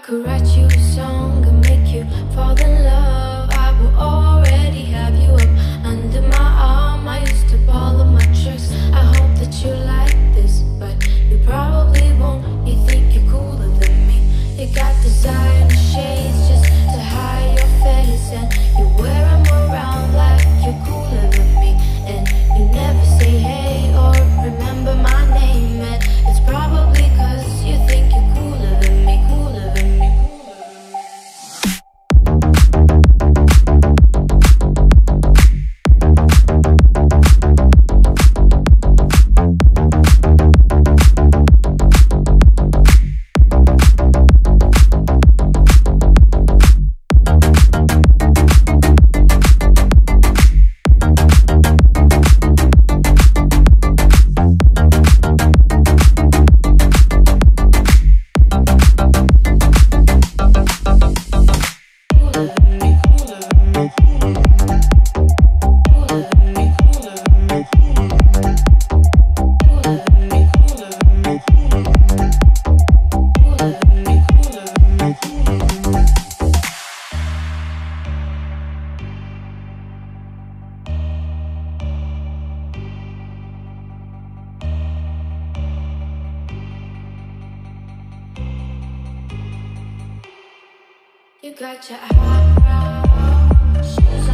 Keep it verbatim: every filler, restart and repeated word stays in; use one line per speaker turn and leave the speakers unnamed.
could write you a song and make you fall in love, I will already have you up under my arm. I used to follow my tricks. I hope that you like this, but you probably won't. You think you're cooler than me. You got designer shades just to hide your face, and you wear them around like you're cooler than me. And you never say hey or remember my name, and it's probably cause you think you're cooler than me, cooler than me. You got your eyebrows, shoes